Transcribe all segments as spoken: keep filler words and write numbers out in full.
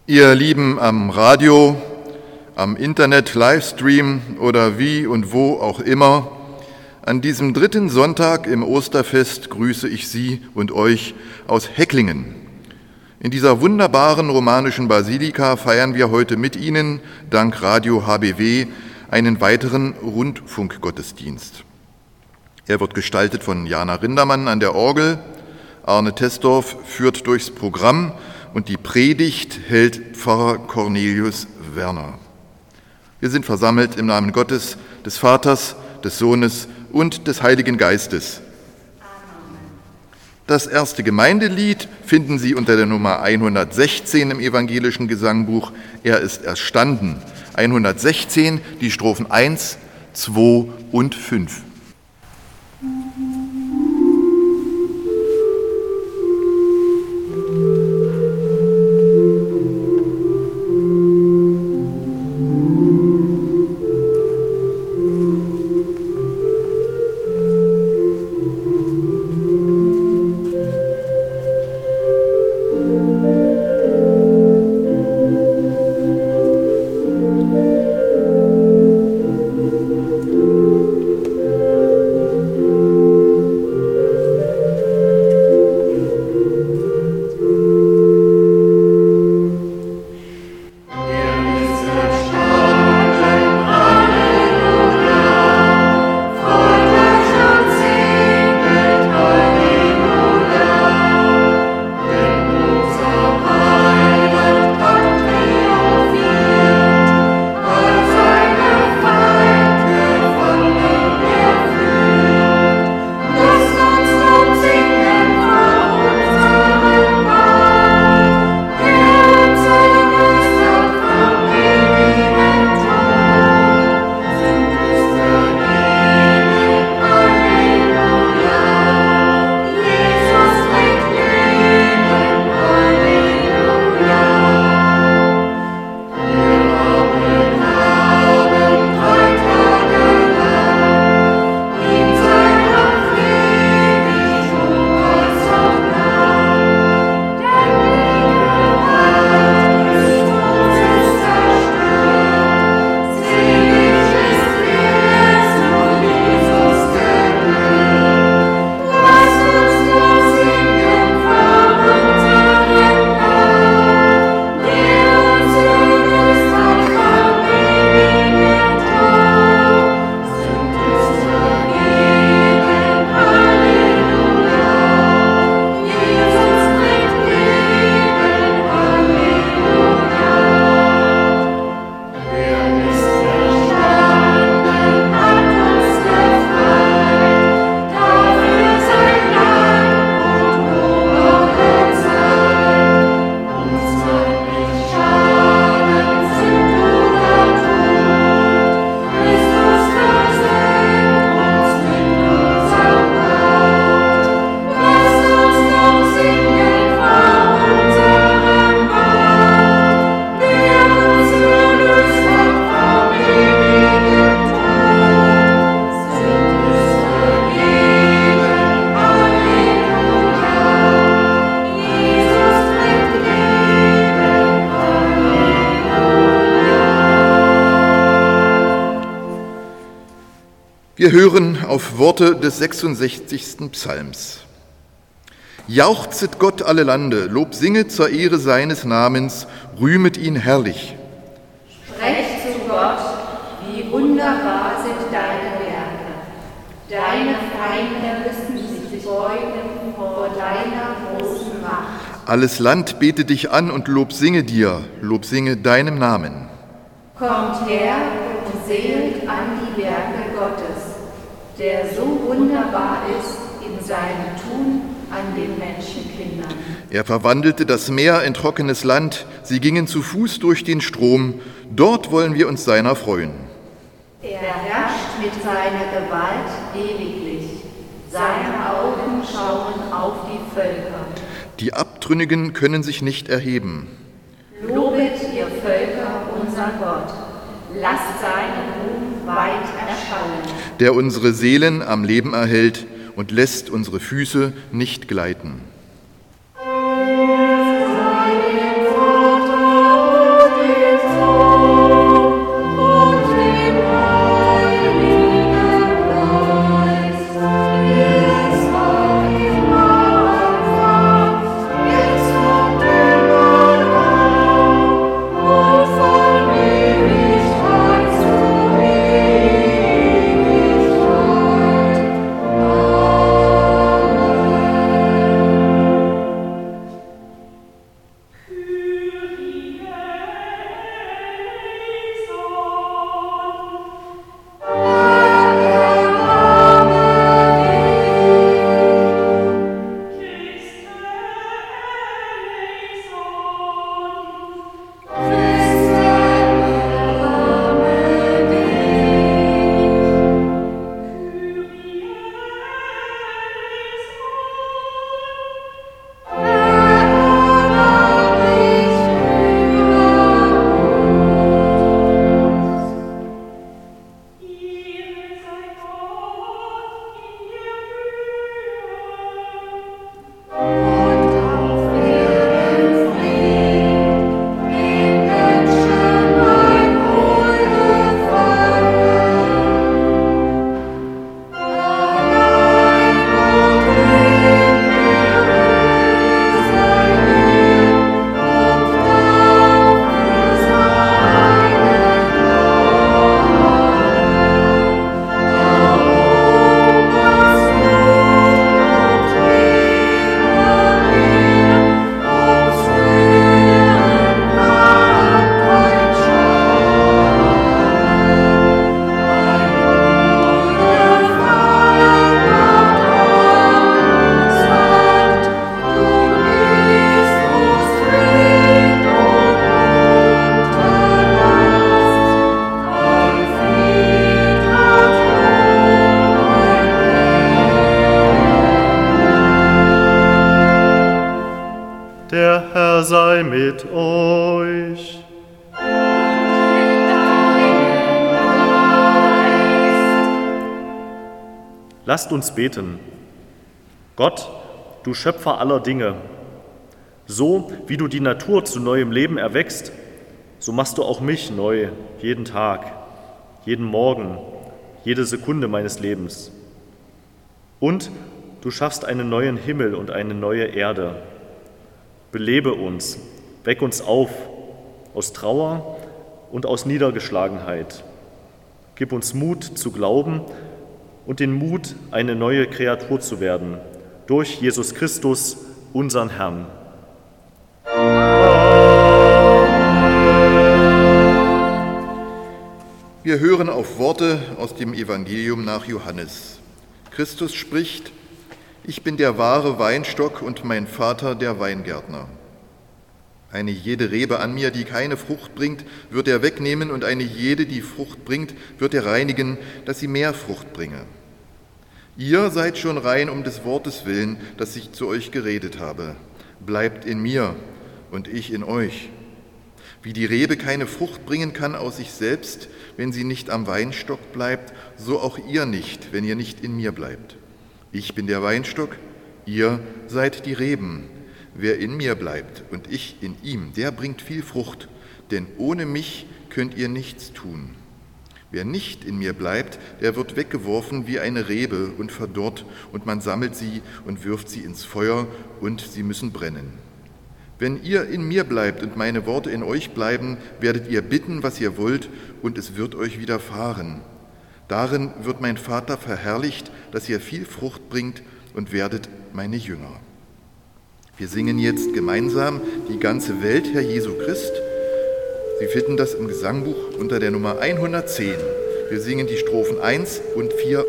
Ihr Lieben am Radio, am Internet, Livestream oder wie und wo auch immer, an diesem dritten Sonntag im Osterfest grüße ich Sie und euch aus Hecklingen. In dieser wunderbaren romanischen Basilika feiern wir heute mit Ihnen, dank Radio H B W, einen weiteren Rundfunkgottesdienst. Er wird gestaltet von Jana Rindermann an der Orgel, Arne Tesdorf führt durchs Programm und die Predigt hält Pfarrer Cornelius Werner. Wir sind versammelt im Namen Gottes, des Vaters, des Sohnes und des Heiligen Geistes. Das erste Gemeindelied finden Sie unter der Nummer hundertsechzehn im evangelischen Gesangbuch. Er ist erstanden. hundertsechzehn, die Strophen eins, zwei und fünf. Wir hören auf Worte des sechsundsechzigsten Psalms. Jauchzet Gott alle Lande, Lob singet zur Ehre seines Namens, rühmet ihn herrlich. Sprecht zu Gott, wie wunderbar sind deine Werke. Deine Feinde müssen sich beugen vor deiner großen Macht. Alles Land bete dich an und Lob singe dir, Lob singe deinem Namen. Kommt her und sehet an die Werke Gottes, der so wunderbar ist in seinem Tun an den Menschenkindern. Er verwandelte das Meer in trockenes Land, sie gingen zu Fuß durch den Strom, dort wollen wir uns seiner freuen. Er herrscht mit seiner Gewalt ewiglich, seine Augen schauen auf die Völker. Die Abtrünnigen können sich nicht erheben. Lobet ihr Völker unser Gott, lasst seinen Ruhm weit erschallen. Der unsere Seelen am Leben erhält und lässt unsere Füße nicht gleiten. Sei dem Vater sei mit euch. Lasst uns beten. Gott, du Schöpfer aller Dinge, so wie du die Natur zu neuem Leben erweckst, so machst du auch mich neu jeden Tag, jeden Morgen, jede Sekunde meines Lebens. Und du schaffst einen neuen Himmel und eine neue Erde. Belebe uns, weck uns auf aus Trauer und aus Niedergeschlagenheit. Gib uns Mut zu glauben und den Mut, eine neue Kreatur zu werden, durch Jesus Christus, unseren Herrn. Wir hören auf Worte aus dem Evangelium nach Johannes. Christus spricht: Ich bin der wahre Weinstock und mein Vater der Weingärtner. Eine jede Rebe an mir, die keine Frucht bringt, wird er wegnehmen, und eine jede, die Frucht bringt, wird er reinigen, dass sie mehr Frucht bringe. Ihr seid schon rein um des Wortes willen, das ich zu euch geredet habe. Bleibt in mir und ich in euch. Wie die Rebe keine Frucht bringen kann aus sich selbst, wenn sie nicht am Weinstock bleibt, so auch ihr nicht, wenn ihr nicht in mir bleibt. Ich bin der Weinstock, ihr seid die Reben. Wer in mir bleibt und ich in ihm, der bringt viel Frucht, denn ohne mich könnt ihr nichts tun. Wer nicht in mir bleibt, der wird weggeworfen wie eine Rebe und verdorrt, und man sammelt sie und wirft sie ins Feuer, und sie müssen brennen. Wenn ihr in mir bleibt und meine Worte in euch bleiben, werdet ihr bitten, was ihr wollt, und es wird euch widerfahren. Darin wird mein Vater verherrlicht, dass ihr viel Frucht bringt und werdet meine Jünger. Wir singen jetzt gemeinsam die ganze Welt, Herr Jesu Christ. Sie finden das im Gesangbuch unter der Nummer hundertzehn. Wir singen die Strophen eins und vier.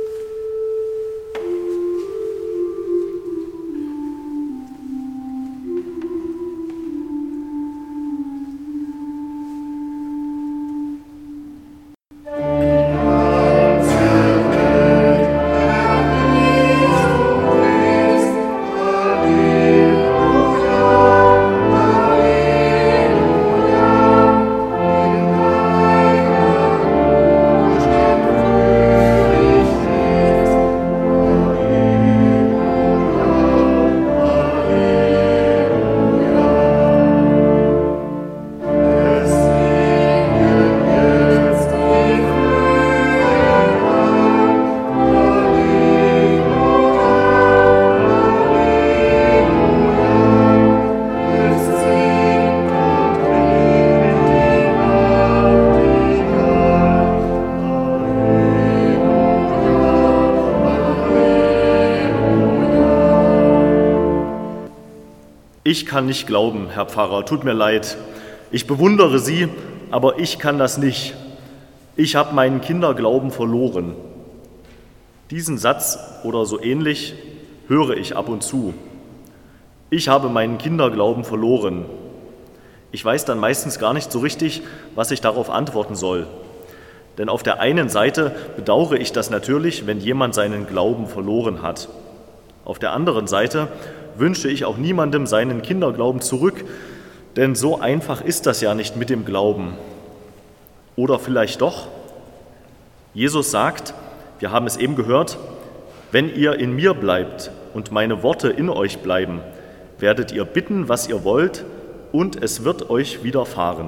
Ich kann nicht glauben, Herr Pfarrer, tut mir leid. Ich bewundere Sie, aber ich kann das nicht. Ich habe meinen Kinderglauben verloren. Diesen Satz oder so ähnlich höre ich ab und zu. Ich habe meinen Kinderglauben verloren. Ich weiß dann meistens gar nicht so richtig, was ich darauf antworten soll. Denn auf der einen Seite bedauere ich das natürlich, wenn jemand seinen Glauben verloren hat. Auf der anderen Seite wünsche ich auch niemandem seinen Kinderglauben zurück, denn so einfach ist das ja nicht mit dem Glauben. Oder vielleicht doch? Jesus sagt, wir haben es eben gehört, wenn ihr in mir bleibt und meine Worte in euch bleiben, werdet ihr bitten, was ihr wollt, und es wird euch widerfahren.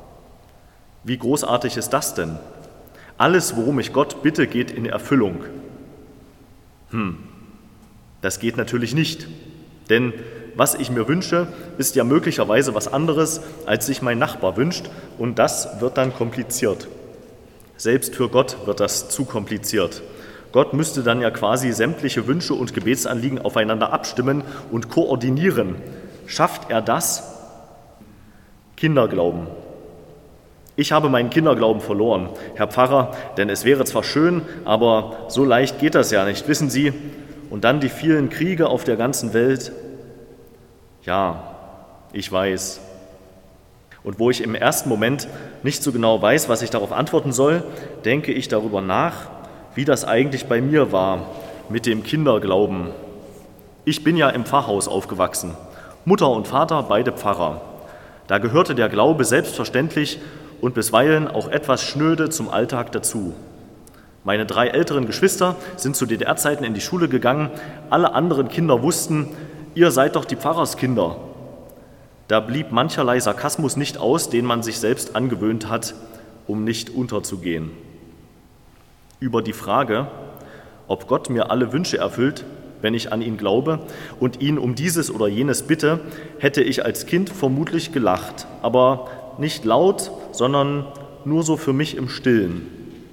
Wie großartig ist das denn? Alles, worum ich Gott bitte, geht in Erfüllung. Hm, das geht natürlich nicht. Denn was ich mir wünsche, ist ja möglicherweise was anderes, als sich mein Nachbar wünscht, und das wird dann kompliziert. Selbst für Gott wird das zu kompliziert. Gott müsste dann ja quasi sämtliche Wünsche und Gebetsanliegen aufeinander abstimmen und koordinieren. Schafft er das? Kinderglauben. Ich habe meinen Kinderglauben verloren, Herr Pfarrer, denn es wäre zwar schön, aber so leicht geht das ja nicht, wissen Sie. Und dann die vielen Kriege auf der ganzen Welt. Ja, ich weiß. Und wo ich im ersten Moment nicht so genau weiß, was ich darauf antworten soll, denke ich darüber nach, wie das eigentlich bei mir war mit dem Kinderglauben. Ich bin ja im Pfarrhaus aufgewachsen. Mutter und Vater, beide Pfarrer. Da gehörte der Glaube selbstverständlich und bisweilen auch etwas schnöde zum Alltag dazu. Meine drei älteren Geschwister sind zu D D R-Zeiten in die Schule gegangen. Alle anderen Kinder wussten, ihr seid doch die Pfarrerskinder. Da blieb mancherlei Sarkasmus nicht aus, den man sich selbst angewöhnt hat, um nicht unterzugehen. Über die Frage, ob Gott mir alle Wünsche erfüllt, wenn ich an ihn glaube und ihn um dieses oder jenes bitte, hätte ich als Kind vermutlich gelacht, aber nicht laut, sondern nur so für mich im Stillen.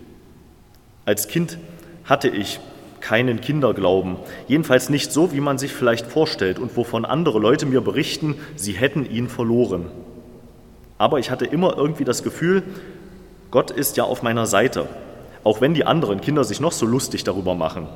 Als Kind hatte ich keinen Kinderglauben, jedenfalls nicht so, wie man sich vielleicht vorstellt und wovon andere Leute mir berichten, sie hätten ihn verloren. Aber ich hatte immer irgendwie das Gefühl, Gott ist ja auf meiner Seite, auch wenn die anderen Kinder sich noch so lustig darüber machen.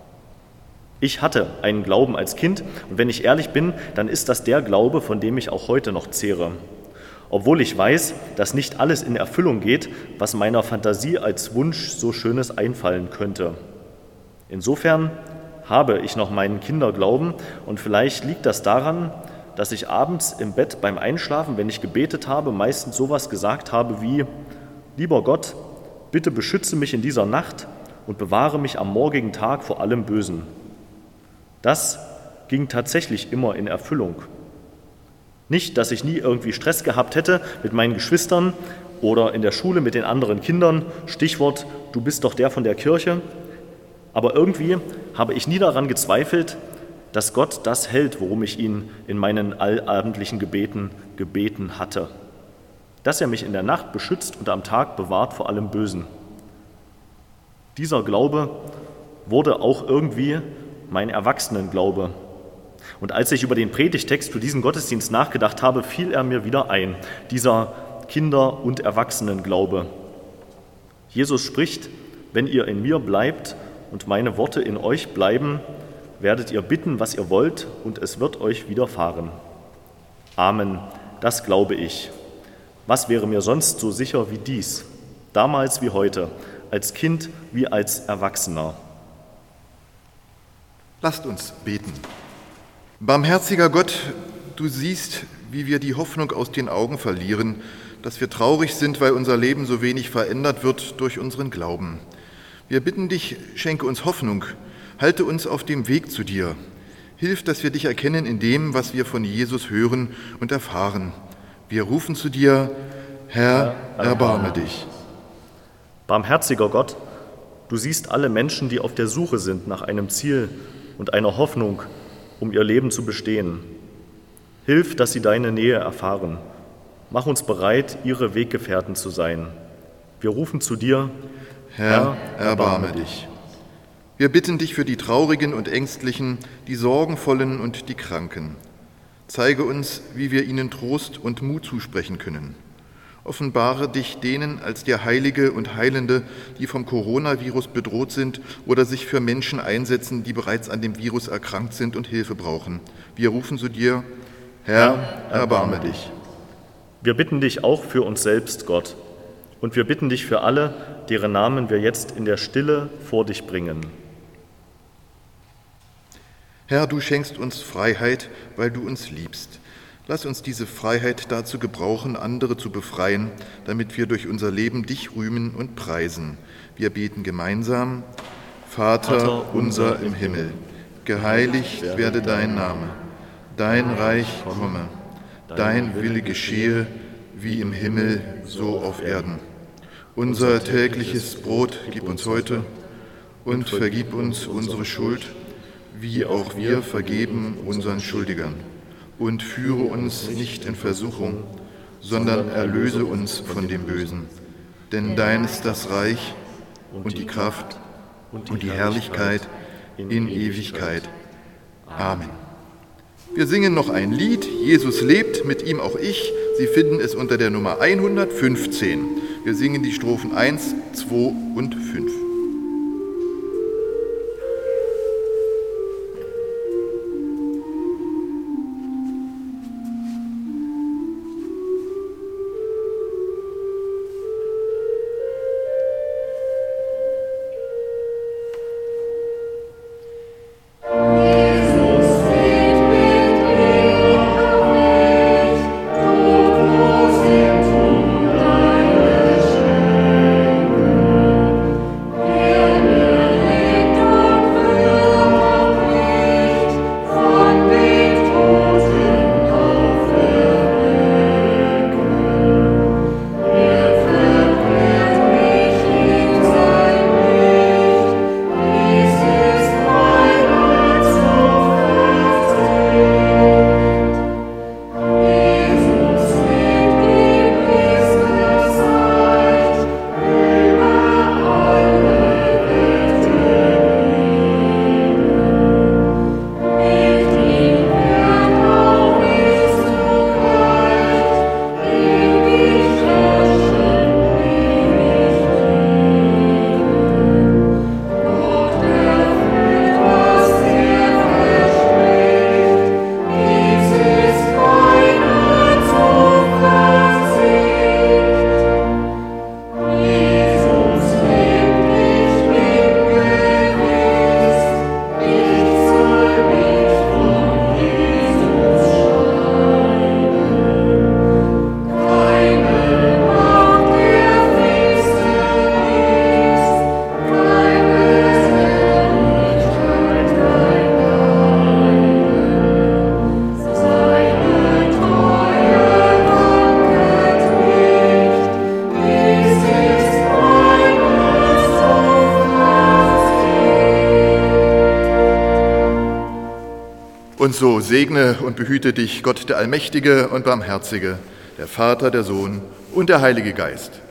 Ich hatte einen Glauben als Kind und wenn ich ehrlich bin, dann ist das der Glaube, von dem ich auch heute noch zehre. Obwohl ich weiß, dass nicht alles in Erfüllung geht, was meiner Fantasie als Wunsch so Schönes einfallen könnte. Insofern habe ich noch meinen Kinderglauben und vielleicht liegt das daran, dass ich abends im Bett beim Einschlafen, wenn ich gebetet habe, meistens sowas gesagt habe wie: Lieber Gott, bitte beschütze mich in dieser Nacht und bewahre mich am morgigen Tag vor allem Bösen. Das ging tatsächlich immer in Erfüllung. Nicht, dass ich nie irgendwie Stress gehabt hätte mit meinen Geschwistern oder in der Schule mit den anderen Kindern, Stichwort, du bist doch der von der Kirche. Aber irgendwie habe ich nie daran gezweifelt, dass Gott das hält, worum ich ihn in meinen allabendlichen Gebeten gebeten hatte. Dass er mich in der Nacht beschützt und am Tag bewahrt vor allem Bösen. Dieser Glaube wurde auch irgendwie mein Erwachsenenglaube. Und als ich über den Predigtext für diesen Gottesdienst nachgedacht habe, fiel er mir wieder ein, dieser Kinder- und Erwachsenenglaube. Jesus spricht: Wenn ihr in mir bleibt und meine Worte in euch bleiben, werdet ihr bitten, was ihr wollt, und es wird euch widerfahren. Amen, das glaube ich. Was wäre mir sonst so sicher wie dies, damals wie heute, als Kind wie als Erwachsener? Lasst uns beten. Barmherziger Gott, du siehst, wie wir die Hoffnung aus den Augen verlieren, dass wir traurig sind, weil unser Leben so wenig verändert wird durch unseren Glauben. Wir bitten dich, schenke uns Hoffnung, halte uns auf dem Weg zu dir. Hilf, dass wir dich erkennen in dem, was wir von Jesus hören und erfahren. Wir rufen zu dir: Herr, erbarme dich. Barmherziger Gott, du siehst alle Menschen, die auf der Suche sind nach einem Ziel und einer Hoffnung, um ihr Leben zu bestehen. Hilf, dass sie deine Nähe erfahren. Mach uns bereit, ihre Weggefährten zu sein. Wir rufen zu dir: Herr, erbarme dich. Wir bitten dich für die Traurigen und Ängstlichen, die Sorgenvollen und die Kranken. Zeige uns, wie wir ihnen Trost und Mut zusprechen können. Offenbare dich denen als der Heilige und Heilende, die vom Coronavirus bedroht sind oder sich für Menschen einsetzen, die bereits an dem Virus erkrankt sind und Hilfe brauchen. Wir rufen zu dir: Herr, erbarme dich. Wir bitten dich auch für uns selbst, Gott, und wir bitten dich für alle, deren Namen wir jetzt in der Stille vor dich bringen. Herr, du schenkst uns Freiheit, weil du uns liebst. Lass uns diese Freiheit dazu gebrauchen, andere zu befreien, damit wir durch unser Leben dich rühmen und preisen. Wir beten gemeinsam: Vater, Vater unser im Himmel, geheiligt werde dein Name, dein Reich komme, dein Wille geschehe, wie im Himmel, so auf Erden. Unser tägliches Brot gib uns heute und vergib uns unsere Schuld, wie auch wir vergeben unseren Schuldigern. Und führe uns nicht in Versuchung, sondern erlöse uns von dem Bösen. Denn dein ist das Reich und die Kraft und die Herrlichkeit in Ewigkeit. Amen. Wir singen noch ein Lied: Jesus lebt, mit ihm auch ich. Sie finden es unter der Nummer hundertfünfzehn. Wir singen die Strophen eins, zwei und fünf. Jesus lebt mit ihm auf Weg, du Und so segne und behüte dich Gott, der Allmächtige und Barmherzige, der Vater, der Sohn und der Heilige Geist.